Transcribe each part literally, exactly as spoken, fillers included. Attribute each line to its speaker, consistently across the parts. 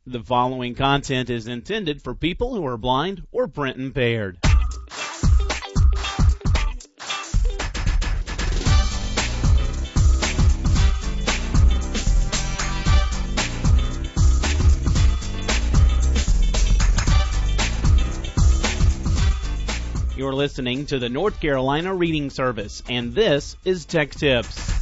Speaker 1: The following content is intended for people who are blind or print impaired. You're listening to the North Carolina Reading Service, and this is Tech Tips.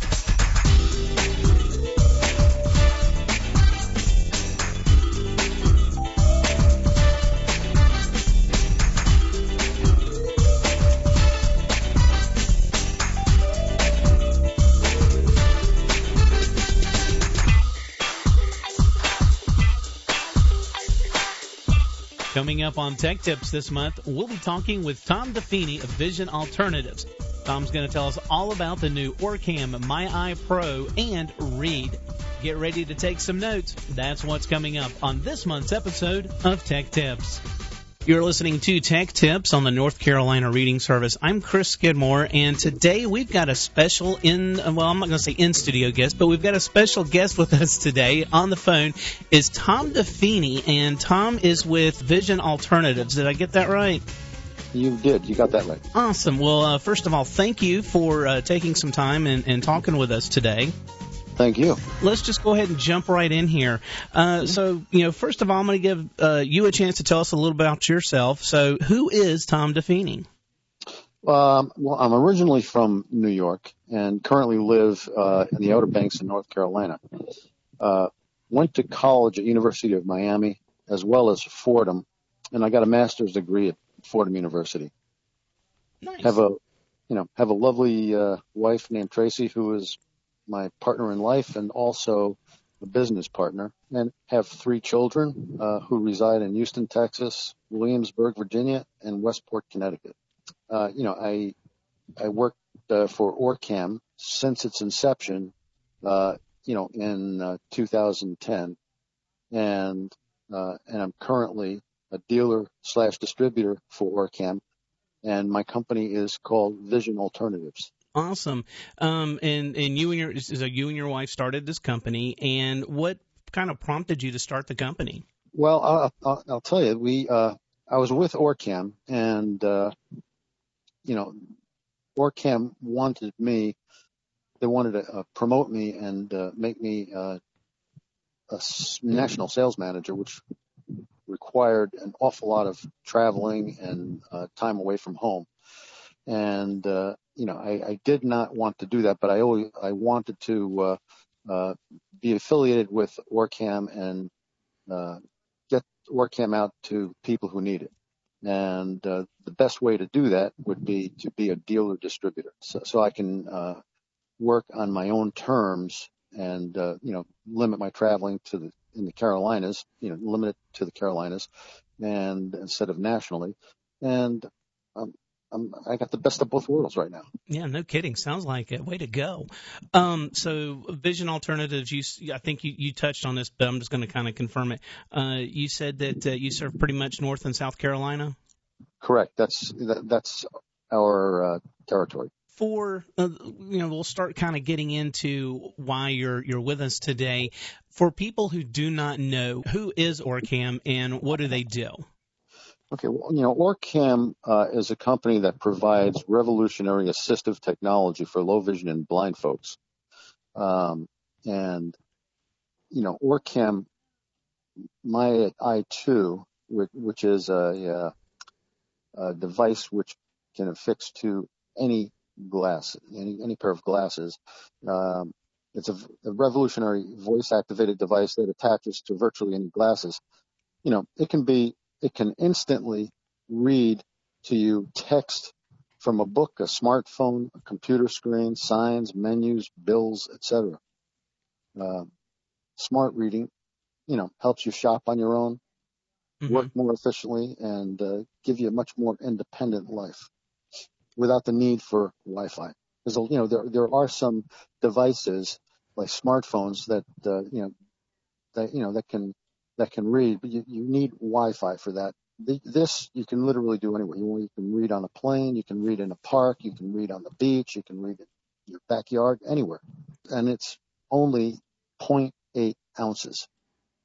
Speaker 1: Coming up on Tech Tips this month, we'll be talking with Tom DeFeeney of Vision Alternatives. Tom's going to tell us all about the new Orcam MyEye Pro and Read. Get ready to take some notes. That's what's coming up on this month's episode of Tech Tips. You're listening to Tech Tips on the North Carolina Reading Service. I'm Chris Skidmore, and today we've got a special in, well, I'm not going to say in-studio guest, but we've got a special guest with us today on the phone is Tom DeFeeney, and Tom is with Vision Alternatives. Did I get that right?
Speaker 2: You did. You got that right.
Speaker 1: Awesome. Well, uh, first of all, thank you for uh, taking some time and, and talking with us today.
Speaker 2: Thank you.
Speaker 1: Let's just go ahead and jump right in here. Uh, so, you know, first of all, I'm going to give uh, you a chance to tell us a little about yourself. So, who is Tom DeFeeney?
Speaker 2: Um, well, I'm originally from New York and currently live uh, in the Outer Banks in North Carolina. Uh, went to college at University of Miami as well as Fordham, and I got a master's degree at Fordham University.
Speaker 1: Nice.
Speaker 2: Have a, you know, have a lovely uh, wife named Tracy who is my partner in life and also a business partner, and have three children uh, who reside in Houston, Texas, Williamsburg, Virginia, and Westport, Connecticut. Uh, you know, I I worked uh, for Orcam since its inception, uh, you know, in uh, two thousand ten, and uh, and I'm currently a dealer slash distributor for Orcam, and my company is called Vision Alternatives.
Speaker 1: Awesome. Um, and, and you and your so you and your wife started this company, and what kind of prompted you to start the company?
Speaker 2: Well, I'll, I'll, I'll tell you, we uh, I was with Orcam, and uh, you know, Orcam wanted me. They wanted to uh, promote me and uh, make me uh, a s- national sales manager, which required an awful lot of traveling and uh, time away from home. And uh, you know, I, I did not want to do that, but I always I wanted to uh, uh, be affiliated with Orcam and uh, get Orcam out to people who need it. And uh, the best way to do that would be to be a dealer distributor, so, so I can uh, work on my own terms and uh, you know, limit my traveling to the in the Carolinas, you know, limit it to the Carolinas, and instead of nationally, and um, I'm, I got the best of both worlds right now.
Speaker 1: Yeah, no kidding. Sounds like it. Way to go. Um, so Vision Alternatives, you, I think you, you touched on this, but I'm just going to kind of confirm it. Uh, you said that uh, you serve pretty much North and South Carolina?
Speaker 2: Correct. That's that, that's our uh, territory.
Speaker 1: For, uh, you know, we'll start kind of getting into why you're you're with us today. For people who do not know, who is Orcam and what do they do?
Speaker 2: Okay, well, you know, Orcam uh, is a company that provides revolutionary assistive technology for low vision and blind folks. Um, and, you know, Orcam MyEye two, which, which is a, a, a device which can affix to any glass, any, any pair of glasses. Um, it's a, a revolutionary voice-activated device that attaches to virtually any glasses. You know, it can be It can instantly read to you text from a book, a smartphone, a computer screen, signs, menus, bills, et cetera. Uh, smart reading, you know, helps you shop on your own, mm-hmm. work more efficiently, and uh, give you a much more independent life without the need for Wi-Fi. Because, you know, there there are some devices like smartphones that uh, you know that you know that can that can read, but you, you need Wi-Fi for that. The, this you can literally do anywhere. You, you can read on a plane, you can read in a park, you can read on the beach, you can read in your backyard, anywhere. And it's only zero point eight ounces.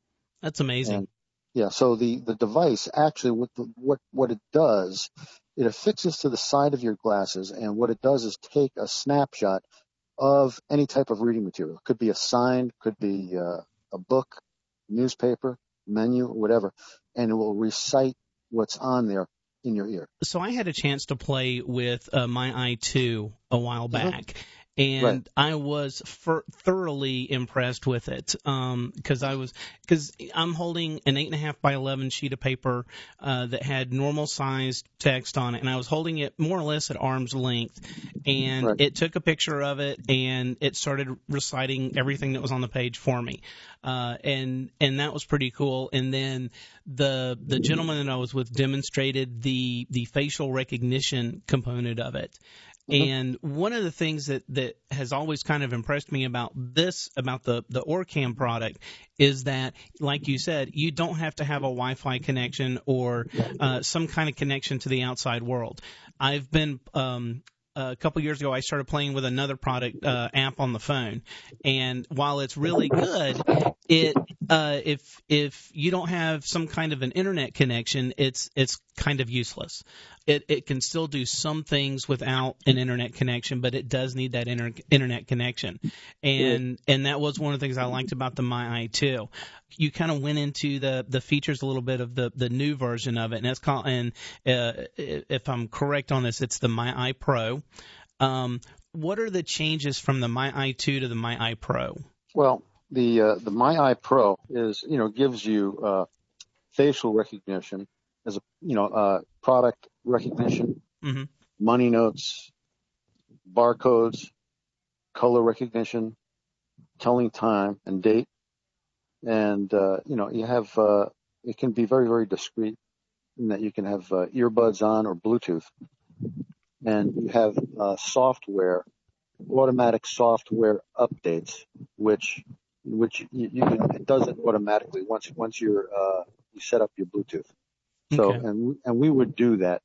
Speaker 1: That's amazing.
Speaker 2: And, yeah, so the, the device actually, what, the, what what it does, it affixes to the side of your glasses, and what it does is take a snapshot of any type of reading material. It could be a sign, could be uh, a book, newspaper, menu, whatever, and it will recite what's on there in your ear.
Speaker 1: So I had a chance to play with uh, My Eye two a while back. Mm-hmm. And
Speaker 2: right.
Speaker 1: I was for, thoroughly impressed with it because um, I was because I'm holding an eight and a half by eleven sheet of paper uh, that had normal sized text on it, and I was holding it more or less at arm's length. And
Speaker 2: right.
Speaker 1: it took a picture of it, and it started reciting everything that was on the page for me, uh, and and that was pretty cool. And then the the gentleman that I was with demonstrated the the facial recognition component of it. Mm-hmm. And one of the things that, that has always kind of impressed me about this, about the, the OrCam product, is that, like you said, you don't have to have a Wi-Fi connection or uh, some kind of connection to the outside world. I've been um, a couple years ago, I started playing with another product uh, app on the phone, and while it's really good, it uh, if if you don't have some kind of an internet connection, it's it's kind of useless. It it can still do some things without an internet connection, but it does need that inter- internet connection, and yeah. and that was one of the things I liked about the My Eye two. You kind of went into the, the features a little bit of the, the new version of it, and it's called. And uh, if I'm correct on this, it's the My Eye Pro. Um, what are the changes from the My Eye two to the My Eye Pro?
Speaker 2: Well, the uh, the My Eye Pro is you know gives you uh, facial recognition as a you know uh, product recognition,
Speaker 1: mm-hmm.
Speaker 2: money notes, barcodes, color recognition, telling time and date. And, uh, you know, you have, uh, it can be very, very discreet in that you can have uh, earbuds on or Bluetooth. And you have uh, software, automatic software updates, which, which you, you can, it does it automatically once, once you're, uh, you set up your Bluetooth. So,
Speaker 1: okay.
Speaker 2: and, and we would do that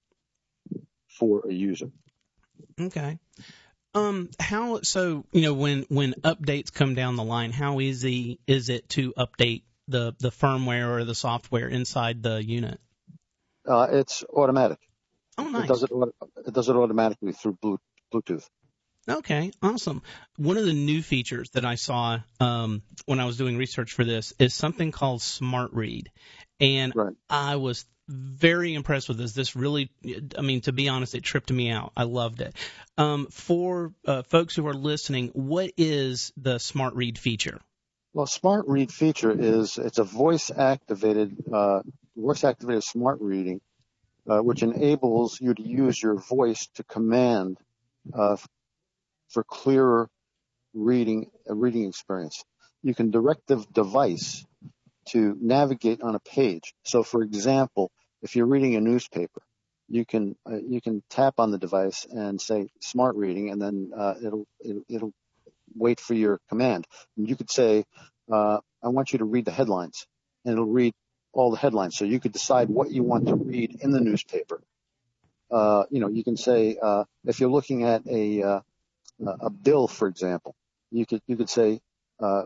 Speaker 2: for a user.
Speaker 1: Okay. Um, how, so, you know, when, when updates come down the line, how easy is it to update the, the firmware or the software inside the unit?
Speaker 2: Uh, it's automatic.
Speaker 1: Oh, nice.
Speaker 2: It does it, it does it automatically through Bluetooth.
Speaker 1: Okay, awesome. One of the new features that I saw um, when I was doing research for this is something called Smart Read. And
Speaker 2: right.
Speaker 1: I was very impressed with this. This really, I mean, to be honest, it tripped me out. I loved it. Um, for uh, folks who are listening, what is the Smart Read feature?
Speaker 2: Well, Smart Read feature is it's a voice-activated, uh, voice-activated smart reading, uh, which enables you to use your voice to command uh, for clearer reading, a reading experience. You can direct the device to navigate on a page. So, for example, if you're reading a newspaper, you can uh, you can tap on the device and say Smart Reading, and then uh, it'll, it'll it'll wait for your command. And you could say, uh, I want you to read the headlines, and it'll read all the headlines. So you could decide what you want to read in the newspaper. Uh, you know, you can say uh, if you're looking at a uh, a bill, for example, you could you could say uh,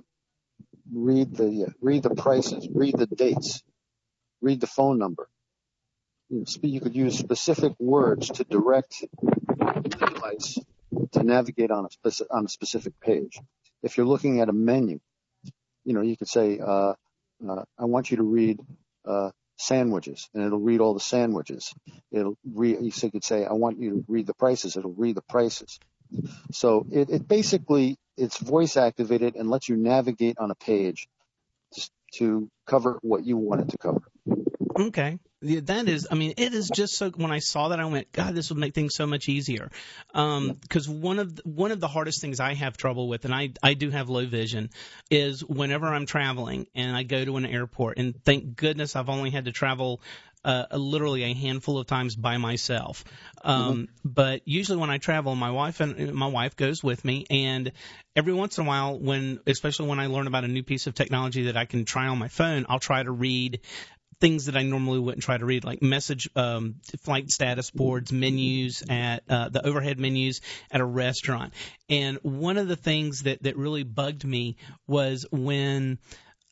Speaker 2: read the uh, read the prices, read the dates, read the phone number. You know, you could use specific words to direct the device to navigate on a specific on a specific page. If you're looking at a menu, you know, you could say, uh, uh, I want you to read uh, sandwiches, and it'll read all the sandwiches. It'll read, you could say, I want you to read the prices. It'll read the prices. So it, it basically, it's voice activated and lets you navigate on a page to, to cover what you want it to cover.
Speaker 1: Okay. Yeah, that is, I mean, it is just so, when I saw that, I went, God, this would make things so much easier. Um, cause one of, the, one of the hardest things I have trouble with, and I, I do have low vision, is whenever I'm traveling and I go to an airport, and thank goodness I've only had to travel Uh, literally a handful of times by myself. Um, mm-hmm. But usually when I travel, my wife and my wife goes with me, and every once in a while, when, especially when I learn about a new piece of technology that I can try on my phone, I'll try to read things that I normally wouldn't try to read, like message, um, flight status boards, menus at, uh, the overhead menus at a restaurant. And one of the things that, that really bugged me was when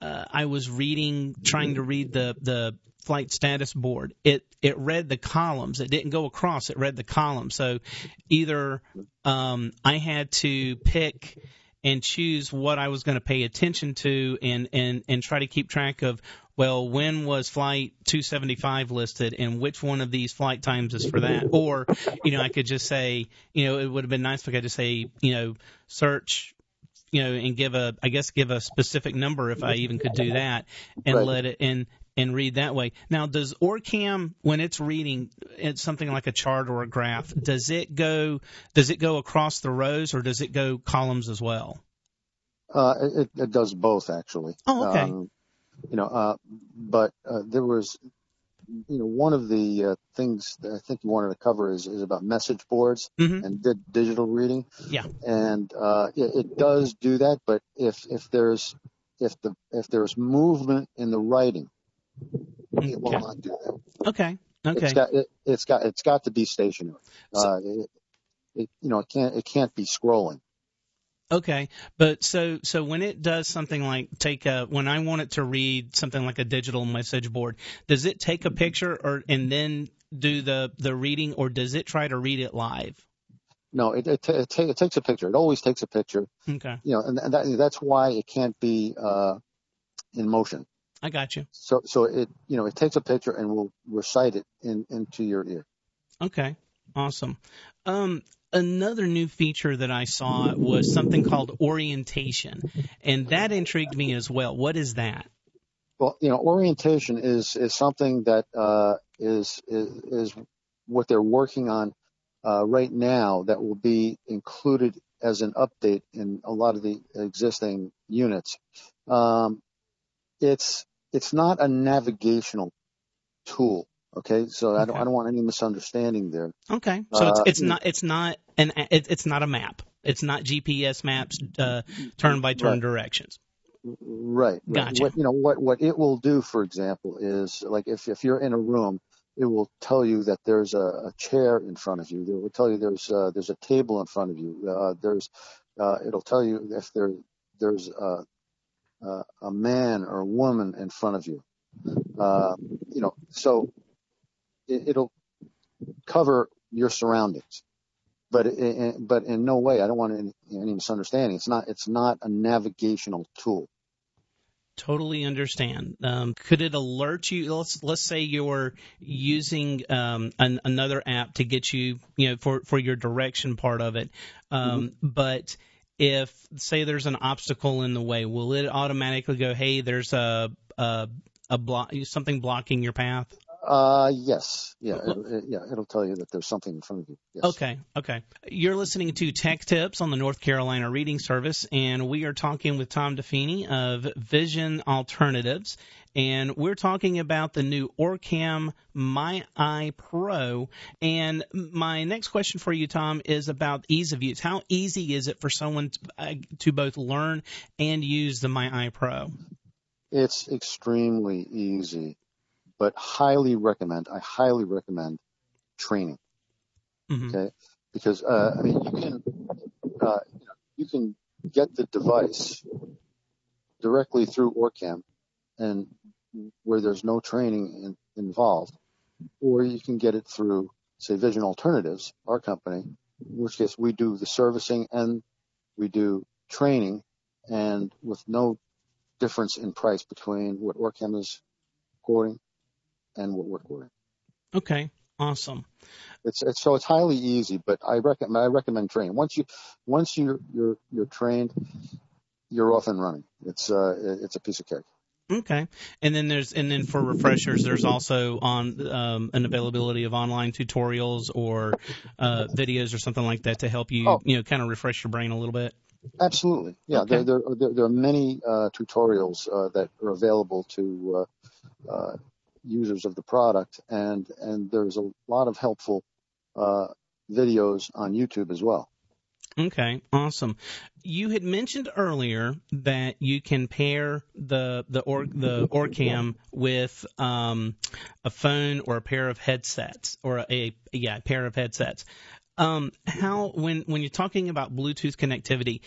Speaker 1: uh, I was reading, trying to read the the flight status board, it it read the columns. It didn't go across. It read the columns. So either um, I had to pick and choose what I was going to pay attention to, and, and, and try to keep track of, well, when was flight two seventy-five listed, and which one of these flight times is for that? Or, you know, I could just say, you know, it would have been nice if I could just say, you know, search, you know, and give a, I guess, give a specific number if I even could do that, and
Speaker 2: Right.
Speaker 1: let it and and read that way. Now, does OrCam, when it's reading it's something like a chart or a graph, does it go does it go across the rows, or does it go columns as well?
Speaker 2: Uh, it, it does both, actually.
Speaker 1: Oh, okay.
Speaker 2: Um, you know, uh, but uh, there was, you know, one of the uh, things that I think you wanted to cover is, is about message boards
Speaker 1: Mm-hmm.
Speaker 2: and di- digital reading.
Speaker 1: Yeah.
Speaker 2: And uh, it, it does do that, but if if there's if the if there's movement in the writing, it will
Speaker 1: Okay.
Speaker 2: not do that.
Speaker 1: Okay. Okay.
Speaker 2: It's got it, it's got it's got to be stationary. Uh, it, it, you know, it can't it can't be scrolling.
Speaker 1: Okay, but so so when it does something like take a when I want it to read something like a digital message board, does it take a picture or and then do the the reading, or does it try to read it live?
Speaker 2: No, it it, t- it, ta- it takes a picture. It always takes a picture.
Speaker 1: Okay,
Speaker 2: You know, and, and that, that's why it can't be uh, in motion.
Speaker 1: I got you.
Speaker 2: So so it you know it takes a picture and will recite it in into your ear.
Speaker 1: Okay, awesome. Um, another new feature that I saw was something called orientation, and that intrigued me as well. What is that?
Speaker 2: Well, you know, orientation is is something that uh, is, is is what they're working on uh, right now. That will be included as an update in a lot of the existing units. Um, it's it's not a navigational tool. Okay, so I don't
Speaker 1: Okay.
Speaker 2: I don't want any misunderstanding there.
Speaker 1: Okay, so it's
Speaker 2: Uh,
Speaker 1: it's not it's not an it, it's not a map. It's not G P S maps, uh, turn by turn
Speaker 2: Right.
Speaker 1: directions.
Speaker 2: Right. right.
Speaker 1: Gotcha.
Speaker 2: What you know what what it will do, for example, is like if if you're in a room, it will tell you that there's a, a chair in front of you. It will tell you there's uh, there's a table in front of you. Uh, there's uh, it'll tell you if there there's a, a a man or a woman in front of you. Uh, you know, so it, it'll cover your surroundings. But it, but in no way, I don't want any, any misunderstanding. It's not it's not a navigational tool.
Speaker 1: Totally understand. Um, could it alert you? Let's let's say you're using um, an, another app to get you, you know, for, for your direction part of it. Um,
Speaker 2: Mm-hmm.
Speaker 1: But if say there's an obstacle in the way, will it automatically go, hey, there's a a, a block, something blocking your path?
Speaker 2: Uh, yes, yeah, it, it, yeah. It'll tell you that there's something in front of you. Yes.
Speaker 1: Okay, okay. You're listening to Tech Tips on the North Carolina Reading Service, and we are talking with Tom DeFeeney of Vision Alternatives, and we're talking about the new OrCam MyEye Pro. And my next question for you, Tom, is about ease of use. How easy is it for someone to, uh, to both learn and use the MyEye Pro?
Speaker 2: It's extremely easy, but highly recommend. I highly recommend training.
Speaker 1: Mm-hmm.
Speaker 2: Okay, because uh, I mean, you can uh, you know, you can get the device directly through OrCam, and where there's no training in, involved, or you can get it through, say, Vision Alternatives, our company, in which case we do the servicing and we do training, and with no difference in price between what OrCam is quoting and what we're quoting.
Speaker 1: Okay, awesome.
Speaker 2: It's, it's so it's highly easy, but I recommend I recommend training. Once you once you're you're you're trained, you're off and running. It's uh it's a piece of cake.
Speaker 1: Okay, and then there's and then for refreshers, there's also on um, an availability of online tutorials or uh, videos or something like that to help you,
Speaker 2: Oh.
Speaker 1: you know, kind of refresh your brain a little bit.
Speaker 2: Absolutely, yeah.
Speaker 1: Okay.
Speaker 2: There, there there there are many uh, tutorials uh, that are available to uh, uh, users of the product, and and there's a lot of helpful uh, videos on YouTube as well.
Speaker 1: Okay, awesome. You had mentioned earlier that you can pair the the or, the OrCam with um, a phone or a pair of headsets, or a yeah, a pair of headsets. Um, how when when you're talking about Bluetooth connectivity,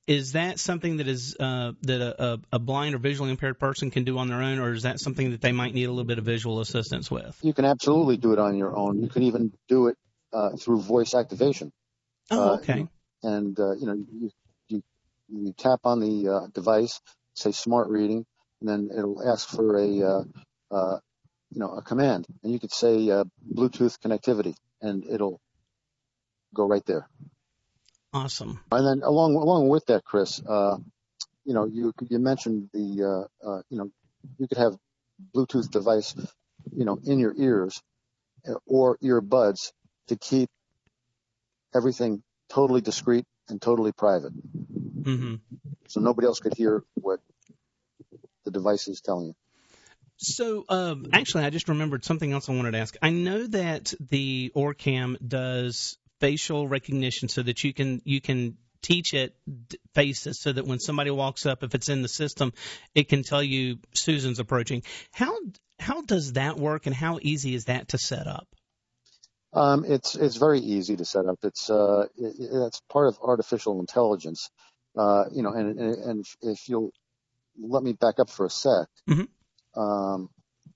Speaker 1: is that something that is uh, that a, a blind or visually impaired person can do on their own, or is that something that they might need a little bit of visual assistance with?
Speaker 2: You can absolutely do it on your own. You can even do it uh, through voice activation.
Speaker 1: Oh, okay.
Speaker 2: Uh, and uh, you know, you, you you tap on the uh, device, say smart reading, and then it'll ask for a uh, uh, you know a command, and you could say uh, Bluetooth connectivity, and it'll go right there.
Speaker 1: Awesome.
Speaker 2: And then along along with that, Chris, uh, you know, you you mentioned the uh, uh, you know, you could have Bluetooth device, you know, in your ears or earbuds to keep everything totally discreet and totally private.
Speaker 1: Mm-hmm.
Speaker 2: So nobody else could hear what the device is telling you.
Speaker 1: So, um, actually, I just remembered something else I wanted to ask. I know that the OrCam does facial recognition so that you can you can teach it faces so that when somebody walks up, if it's in the system, it can tell you Susan's approaching. How how does that work, and how easy is that to set up?
Speaker 2: Um, it's it's very easy to set up. It's uh, it, it's part of artificial intelligence, uh, you know. And, and and if you'll let me back up for a sec,
Speaker 1: mm-hmm.
Speaker 2: um,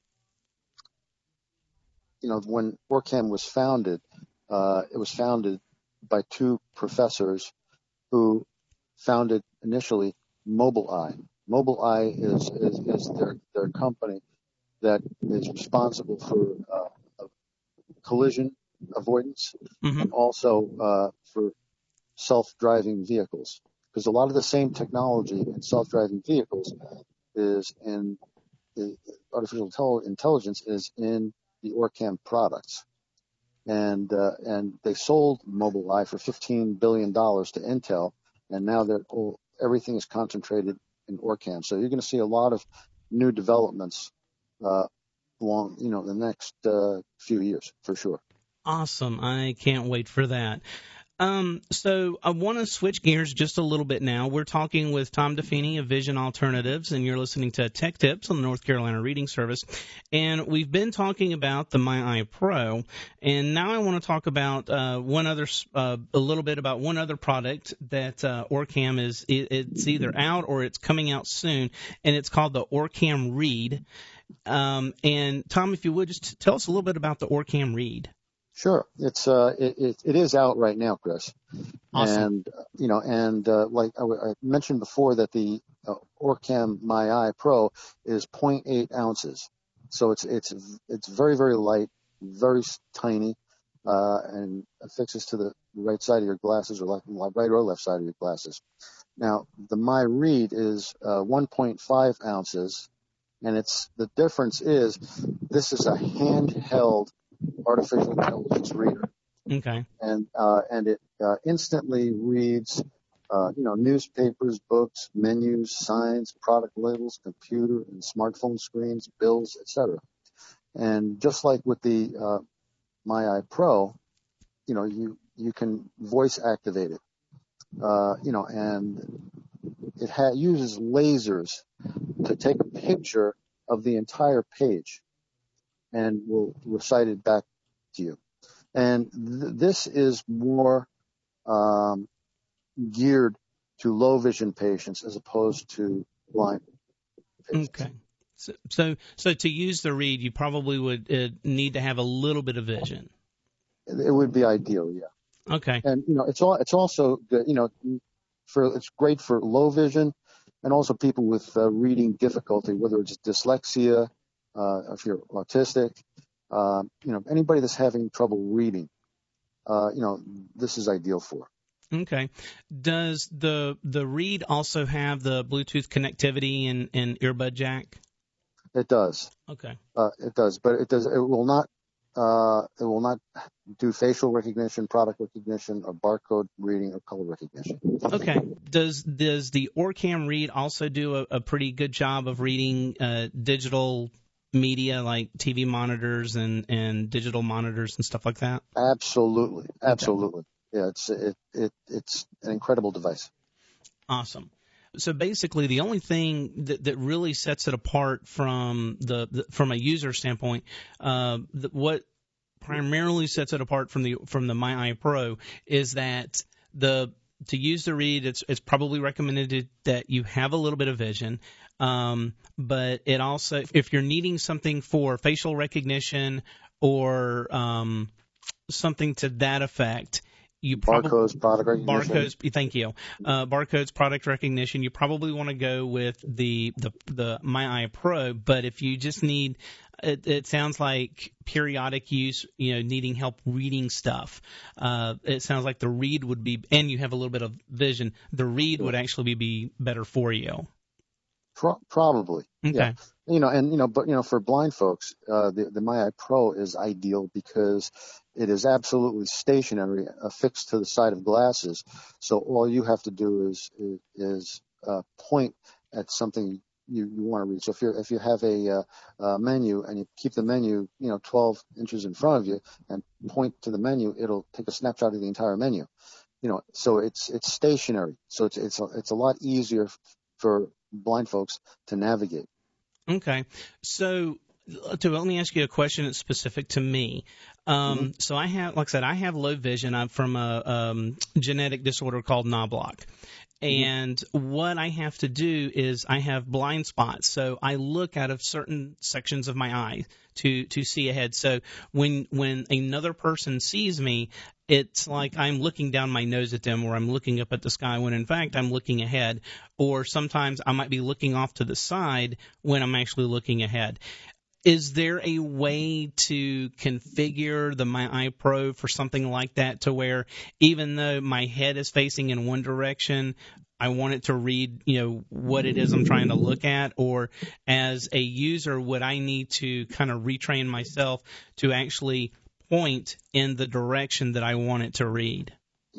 Speaker 2: you know, when OrCam was founded, uh, it was founded by two professors who founded initially Mobileye. Mobileye is is, is their their company that is responsible for uh, collision avoidance,
Speaker 1: mm-hmm.
Speaker 2: and also uh, for self-driving vehicles. Because a lot of the same technology in self-driving vehicles is in the artificial intelligence is in the OrCam products. And uh, and they sold Mobileye for fifteen billion dollars to Intel, and now they're oh, everything is concentrated in OrCam. So you're going to see a lot of new developments uh, along, you know, the next uh, few years for sure.
Speaker 1: Awesome. I can't wait for that. Um, so I want to switch gears just a little bit now. We're talking with Tom DeFeeney of Vision Alternatives, and you're listening to Tech Tips on the North Carolina Reading Service. And we've been talking about the MyEye Pro, and now I want to talk about uh, one other, uh, a little bit about one other product that uh, OrCam is. It's either out or it's coming out soon, and it's called the OrCam Read. Um, and Tom, if you would just tell us a little bit about the OrCam Read.
Speaker 2: Sure, it's uh, it, it it is out right now, Chris.
Speaker 1: Awesome.
Speaker 2: And uh, you know, and uh, like I, I mentioned before, that the uh, OrCam MyEye Pro is zero point eight ounces, so it's it's it's very very light, very tiny, uh, and affixes to the right side of your glasses, or left, right or left side of your glasses. Now, the MyRead is uh, one point five ounces, and it's the difference is this is a handheld artificial intelligence reader.
Speaker 1: Okay.
Speaker 2: And uh, and it uh, instantly reads, uh, you know, newspapers, books, menus, signs, product labels, computer and smartphone screens, bills, et cetera. And just like with the uh, MyEye Pro, you know, you you can voice activate it. Uh, you know, and it ha- uses lasers to take a picture of the entire page and will recite it back to you. And th- this is more um, geared to low vision patients as opposed to blind patients.
Speaker 1: Okay. So, so, so to use the Read, you probably would uh, need to have a little bit of vision.
Speaker 2: It would be ideal, yeah.
Speaker 1: Okay.
Speaker 2: And you know, it's all it's also good, you know, for it's great for low vision, and also people with uh, reading difficulty, whether it's dyslexia, uh, if you're autistic, uh, you know, anybody that's having trouble reading, uh, you know, this is ideal for.
Speaker 1: Okay. Does the the Read also have the Bluetooth connectivity and, and earbud jack?
Speaker 2: It does.
Speaker 1: Okay.
Speaker 2: Uh, it does, but it does. It will not. Uh, it will not do facial recognition, product recognition, or barcode reading, or color recognition.
Speaker 1: Okay. Does does the OrCam Read also do a, a pretty good job of reading uh, digital media like T V monitors and, and digital monitors and stuff like that?
Speaker 2: Absolutely, absolutely. Okay. Yeah, it's it, it it's an incredible device.
Speaker 1: Awesome. So basically, the only thing that, that really sets it apart from the, the from a user standpoint, uh, the, what primarily sets it apart from the from the MyEye Pro is that the to use the Read, it's it's probably recommended to, that you have a little bit of vision. Um, but it also, if you're needing something for facial recognition or um, something to that effect, you probably
Speaker 2: barcodes, product recognition.
Speaker 1: Barcodes, thank you. Uh, barcodes, product recognition. You probably want to go with the the the My Eye Pro. But if you just need, it, it sounds like periodic use, you know, needing help reading stuff. Uh, it sounds like the Read would be, and you have a little bit of vision. The Read would actually be better for you.
Speaker 2: Pro- probably.
Speaker 1: Okay.
Speaker 2: Yeah. You know, and you know, but you know, for blind folks, uh, the the My Eye Pro is ideal because it is absolutely stationary, affixed to the side of glasses. So all you have to do is is, is uh, point at something you, you want to read. So if you if you have a, uh, a menu and you keep the menu, you know, twelve inches in front of you and point to the menu, it'll take a snapshot of the entire menu. You know, so it's it's stationary. So it's it's a, it's a lot easier for blind folks to navigate.
Speaker 1: Okay. So, to, let me ask you a question that's specific to me. Um, mm-hmm. So I have, like I said, I have low vision. I'm from a um, genetic disorder called Knobloch. And mm-hmm. what I have to do is I have blind spots. So I look out of certain sections of my eye to, to see ahead. So when when another person sees me, it's like I'm looking down my nose at them or I'm looking up at the sky when, in fact, I'm looking ahead. Or sometimes I might be looking off to the side when I'm actually looking ahead. Is there a way to configure the My Eye Pro for something like that to where even though my head is facing in one direction, I want it to read, you know, what it is I'm trying to look at? Or as a user, would I need to kind of retrain myself to actually point in the direction that I want it to read?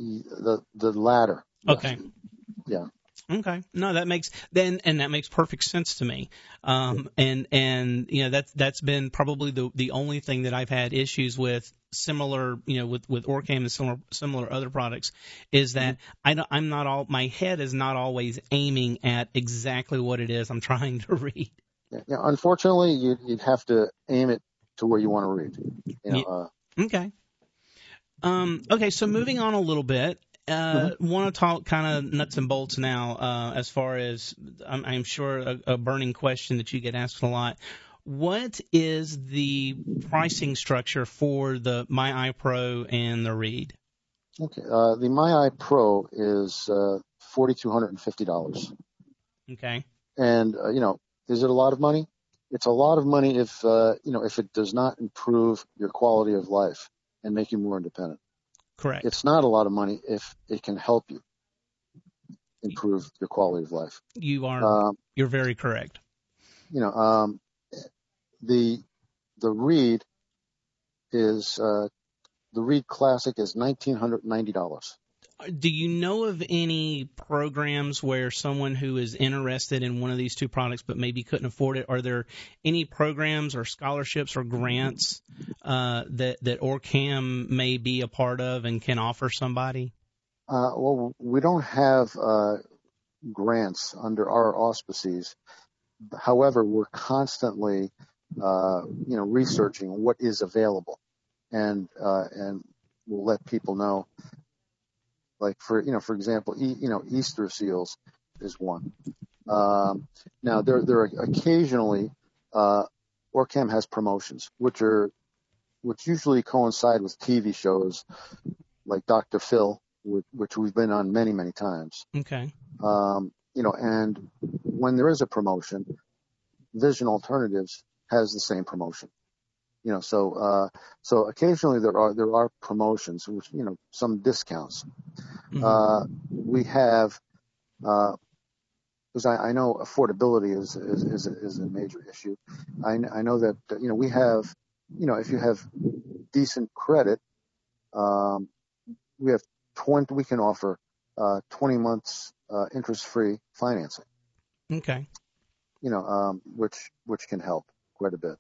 Speaker 2: The the latter.
Speaker 1: Okay.
Speaker 2: Yeah.
Speaker 1: Okay. No, that makes then, and that makes perfect sense to me. Um, and and you know that's that's been probably the the only thing that I've had issues with similar, you know, with with Orcam and similar similar other products, is that mm-hmm. I don't, I'm not all my head is not always aiming at exactly what it is I'm trying to read.
Speaker 2: Yeah. yeah unfortunately, you'd you'd have to aim it to where you want to read. You know.
Speaker 1: Yeah. Uh, okay. Um. Okay. So moving on a little bit. Uh, mm-hmm. Want to talk kind of nuts and bolts now, uh, as far as I'm, I'm sure a, a burning question that you get asked a lot. What is the pricing structure for the My Eye Pro and the Read?
Speaker 2: Okay, uh, the My Eye Pro is uh, four thousand two hundred fifty dollars.
Speaker 1: Okay.
Speaker 2: And uh, you know, is it a lot of money? It's a lot of money if uh, you know if it does not improve your quality of life and make you more independent.
Speaker 1: Correct.
Speaker 2: It's not a lot of money if it can help you improve your quality of life.
Speaker 1: You are. Um, you're very correct.
Speaker 2: You know, um, the the Read is uh, the Read Classic is nineteen hundred ninety dollars.
Speaker 1: Do you know of any programs where someone who is interested in one of these two products but maybe couldn't afford it? Are there any programs or scholarships or grants uh, that that Orcam may be a part of and can offer somebody?
Speaker 2: Uh, well, we don't have uh, grants under our auspices. However, we're constantly, uh, you know, researching what is available, and uh, and we'll let people know. Like for you know, for example, e, you know, Easter seals is one. Um, now there there are occasionally uh, Orcam has promotions, which are which usually coincide with T V shows like Doctor Phil, which, which we've been on many many times.
Speaker 1: Okay.
Speaker 2: Um, you know, and when there is a promotion, Vision Alternatives has the same promotion. You know, so uh, so occasionally there are there are promotions, which you know, some discounts. Mm-hmm. Uh, we have, uh, because I, I know affordability is is is a, is a major issue. I, I know that you know we have, you know, if you have decent credit, um, we have twenty. We can offer uh, twenty months uh, interest-free financing.
Speaker 1: Okay.
Speaker 2: You know, um, which which can help quite a bit.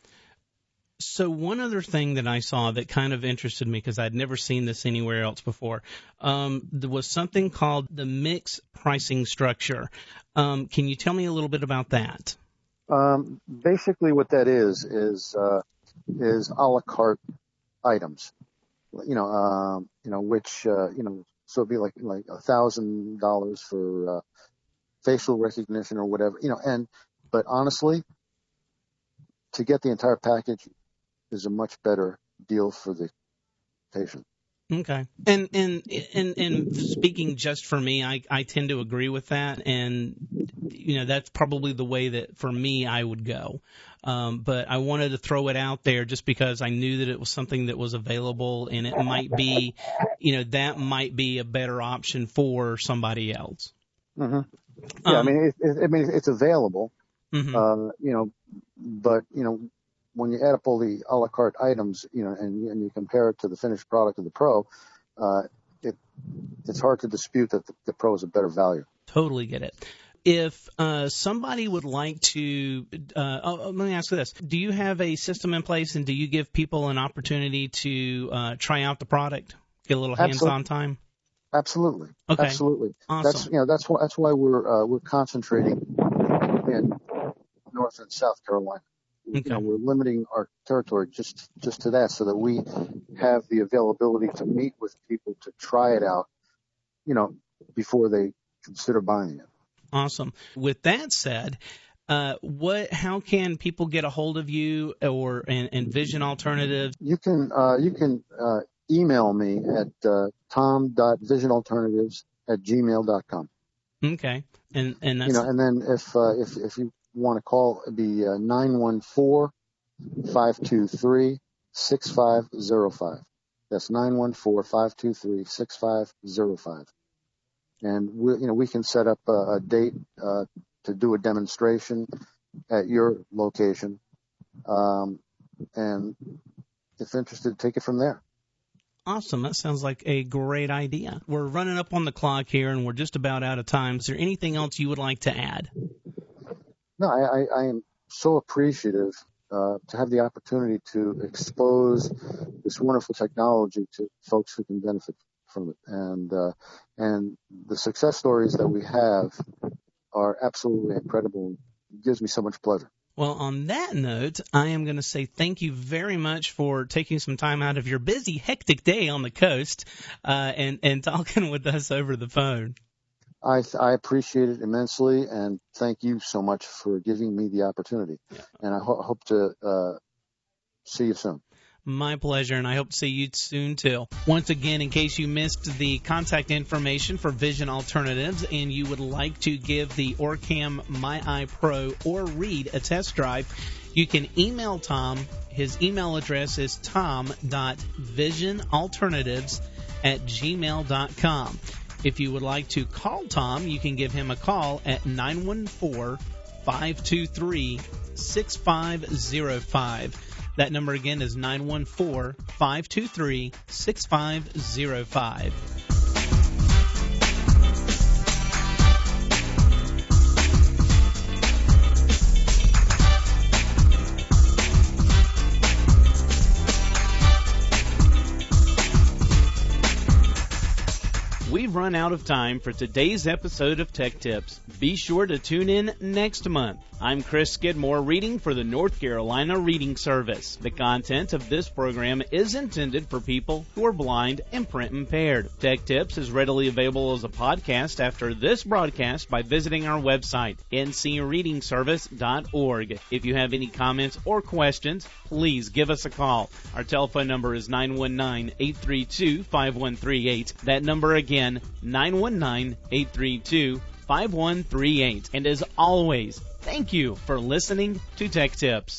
Speaker 1: So one other thing that I saw that kind of interested me, because I'd never seen this anywhere else before, um, there was something called the mix pricing structure. Um, can you tell me a little bit about that?
Speaker 2: Um, basically, what that is is uh, is a la carte items. You know, um, you know which uh, you know so it'd be like like a thousand dollars for uh, facial recognition or whatever, you know. And but honestly, to get the entire package is a much better deal for the patient.
Speaker 1: Okay. And and and and speaking just for me, I, I tend to agree with that, and you know that's probably the way that for me I would go. Um, but I wanted to throw it out there just because I knew that it was something that was available, and it might be, you know, that might be a better option for somebody else.
Speaker 2: Mm-hmm. Yeah, um, I mean, it, it, I mean, it's available,
Speaker 1: mm-hmm.
Speaker 2: uh, you know, but you know, when you add up all the a la carte items, you know, and, and you compare it to the finished product of the Pro, uh, it it's hard to dispute that the, the Pro is a better value.
Speaker 1: Totally get it. If uh, somebody would like to, uh, oh, let me ask you this. Do you have a system in place, and do you give people an opportunity to uh, try out the product, get a little hands-on
Speaker 2: Absolutely.
Speaker 1: time?
Speaker 2: Absolutely.
Speaker 1: Okay.
Speaker 2: Absolutely.
Speaker 1: Awesome.
Speaker 2: That's, you know, that's why, that's why we're, uh, we're concentrating in North and South Carolina.
Speaker 1: Okay.
Speaker 2: You know, we're limiting our territory just, just to that so that we have the availability to meet with people to try it out, you know, before they consider buying it.
Speaker 1: Awesome. With that said, uh, what? How can people get a hold of you or and, and Vision Alternatives?
Speaker 2: You can uh, you can uh, email me at uh, tom dot vision alternatives at gmail dot com.
Speaker 1: Okay, and and that's
Speaker 2: you know, and then if uh, if if you want to call, it'd be uh, nine one four, five two three, six five zero five. That's nine one four, five two three, six five zero five. And we, you know, we can set up a, a date uh, to do a demonstration at your location, um, and if interested, take it from there.
Speaker 1: Awesome. That sounds like a great idea. We're running up on the clock here, and we're just about out of time. Is there anything else you would like to add?
Speaker 2: No, I, I, I am so appreciative uh, to have the opportunity to expose this wonderful technology to folks who can benefit from it, and uh, and the success stories that we have are absolutely incredible. It gives me so much pleasure.
Speaker 1: Well, on that note, I am going to say thank you very much for taking some time out of your busy, hectic day on the coast uh, and and talking with us over the phone.
Speaker 2: I I appreciate it immensely, and thank you so much for giving me the opportunity. Yeah. And I ho- hope to uh, see you soon.
Speaker 1: My pleasure, and I hope to see you soon, too. Once again, in case you missed the contact information for Vision Alternatives and you would like to give the Orcam MyEye Pro or Read a test drive, you can email Tom. His email address is tom dot vision alternatives at gmail dot com. If you would like to call Tom, you can give him a call at nine one four, five two three, six five zero five. That number again is nine one four, five two three, six five zero five. We've run out of time for today's episode of Tech Tips. Be sure to tune in next month. I'm Chris Skidmore, reading for the North Carolina Reading Service. The content of this program is intended for people who are blind and print impaired. Tech Tips is readily available as a podcast after this broadcast by visiting our website, n c reading service dot org. If you have any comments or questions, please give us a call. Our telephone number is nine one nine, eight three two, five one three eight. That number again, nine one nine, eight three two, five one three eight. And as always, thank you for listening to Tech Tips.